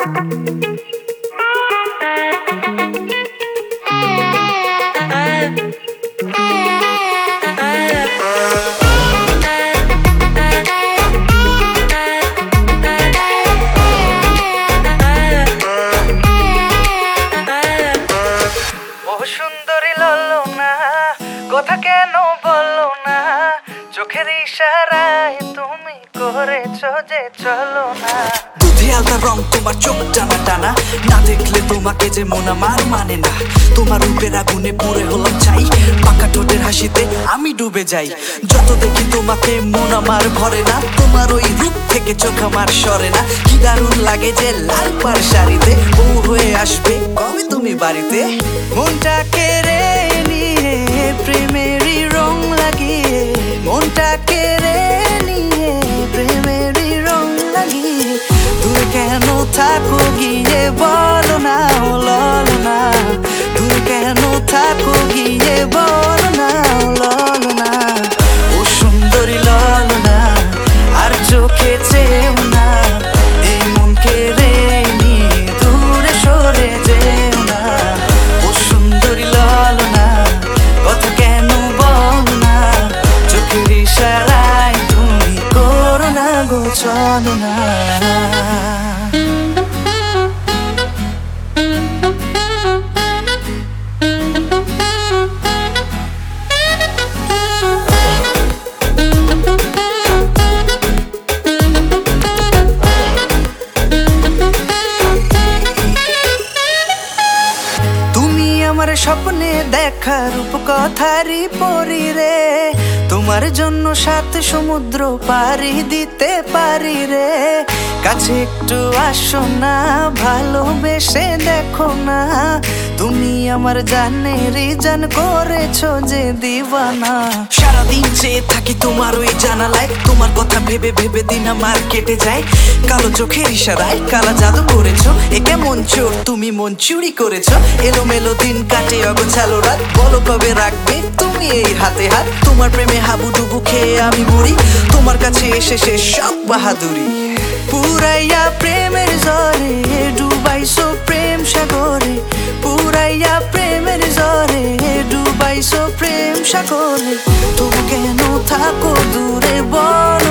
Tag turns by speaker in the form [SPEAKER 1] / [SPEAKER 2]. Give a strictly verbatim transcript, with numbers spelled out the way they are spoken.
[SPEAKER 1] সুন্দরী ললো না কথা কেন বলো না চোখের ইশারায় তুমি করেছো যে চলো না
[SPEAKER 2] দুধে আলতা রং তোমার চোখ টানা টানা না দেখলে তোমাকে যে মন আমার মানে না তোমার রূপের আগুনে পুড়ে হলাম চাই পাকা ঠোঁটের হাসিতে আমি ডুবে যাই যত দেখি তোমাকে মন আমার ভরে না তোমার ওই রূপ থেকে চোখ আমার সরে না কি দারুণ লাগে যে লাল পাড় শাড়িতে বউ হয়ে আসবে কবে তুমি বাড়িতে
[SPEAKER 1] মনটা কেড়ে নিয়ে প্রেমেরই রং লাগিয়ে মনটা কেড়ে নিয়ে প্রেমেরই রং লাগিয়ে দূরে কেন থাকো গিয়ে বলো না ললো না দূরে কেন থাকো গিয়ে বলো না ললো না ও সুন্দরী ললো না আর চোখে চেও না এই মন কেড়ে নিয়ে দূরে সরে যেও না ও সুন্দরী ললো না কথা কেন বলো না চোখের ইশারায় তুমি করো না গো চলো না আমার স্বপ্নে দেখা রূপকথারই পরি রে তোমার জন্য সাত সমুদ্র পাড়ি দিতে পারি রে কাছে একটু আসো না ভালোবেসে দেখো না তুমি আমার জানেরই জান করেছো যে দিওয়ানা
[SPEAKER 2] সারাদিন চেয়ে থাকি তোমার ওই জানালায় তোমার কথা ভেবে ভেবে দিন আমার কেটে যায় কালো চোখের ইশারায় কালা জাদু করেছো এ কেমন চোর তুমি মন চুরি করেছো এলোমেলো দিন কাটে অগোছালো রাত বলো কবে রাখবে তুমি এই হাতে হাত তোমার প্রেমে হাবুডুবু খেয়ে আমি মরি তোমার কাছে এসে শেষ সব বাহাদুরি
[SPEAKER 1] পুরাইয়া প্রেমের ঝরে ডুবাইছো প্রেম সাগরে পুরাইয়া প্রেমের ঝরে ডুবাইছো প্রেম সাগরে তবু কেন থাকো দূরে বল